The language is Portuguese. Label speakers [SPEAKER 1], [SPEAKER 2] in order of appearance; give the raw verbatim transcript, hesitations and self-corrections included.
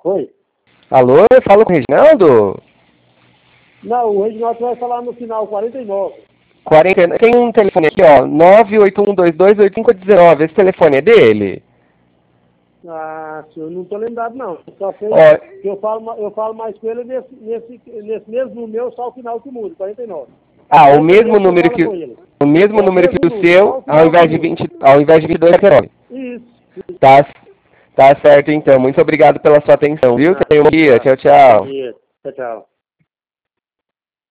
[SPEAKER 1] Oi.
[SPEAKER 2] Alô, eu falo com o Reginaldo?
[SPEAKER 1] Não, o Reginaldo vai falar no final, quarenta e nove.
[SPEAKER 2] quarenta, tem um telefone aqui, ó, nove oito um dois dois oito cinco um nove. Esse telefone é dele?
[SPEAKER 1] Ah, senhor, não tô lembrado não. Só sei
[SPEAKER 2] Ó,
[SPEAKER 1] que eu falo, ma- eu falo mais com ele nesse, nesse, nesse mesmo meu, só o final que muda, quarenta e nove.
[SPEAKER 2] ah, o
[SPEAKER 1] quarenta e
[SPEAKER 2] mesmo
[SPEAKER 1] oito você
[SPEAKER 2] número
[SPEAKER 1] fala
[SPEAKER 2] que
[SPEAKER 1] com ele.
[SPEAKER 2] o mesmo
[SPEAKER 1] É o
[SPEAKER 2] número
[SPEAKER 1] mesmo
[SPEAKER 2] que o
[SPEAKER 1] número, só
[SPEAKER 2] seu,
[SPEAKER 1] o
[SPEAKER 2] ao
[SPEAKER 1] final que
[SPEAKER 2] invés de
[SPEAKER 1] muda.
[SPEAKER 2] vinte, ao invés de vinte e dois, quarenta e nove.
[SPEAKER 1] Isso.
[SPEAKER 2] Tá, tá certo então. Muito obrigado pela sua atenção, viu?
[SPEAKER 1] Ah,
[SPEAKER 2] Tenha um bom dia.
[SPEAKER 1] tá.
[SPEAKER 2] Tchau,
[SPEAKER 1] Bom
[SPEAKER 2] tchau.
[SPEAKER 1] dia. Tchau, tchau.